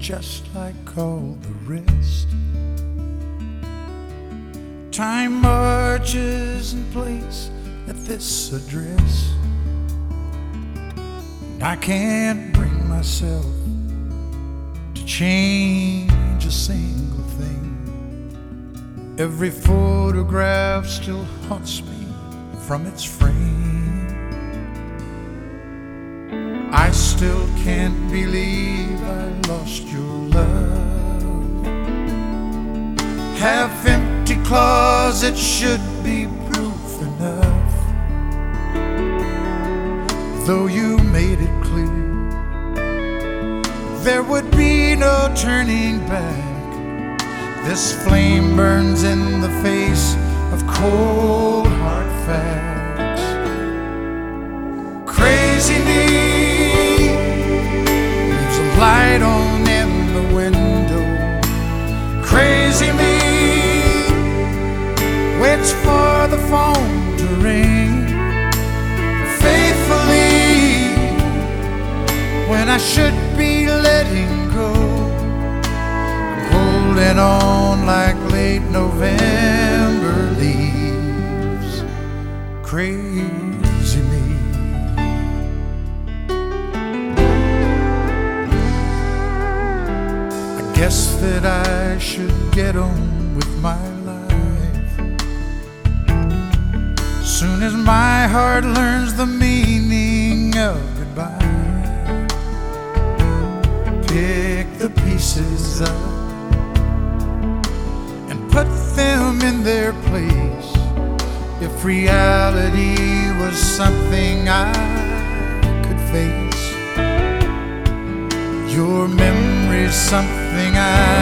just like all the rest. Time marches in place at this address, and I can't bring myself to change a single thing. Every photograph still haunts me from its frame. I still can't believe I lost your love. Half-empty closet should be proof enough, though you made it clear there would be no turning back. This flame burns in the face of cold hard facts. Crazy me leaves a light on in the window. Crazy me waits for the phone to ring faithfully when I should be letting go. I'm holding on like late November leaves. Crazy me. I guess that I should get on with my life soon as my heart learns the meaning of goodbye. Pick the pieces up and put them in their place. If reality was something I could face, your memory's something I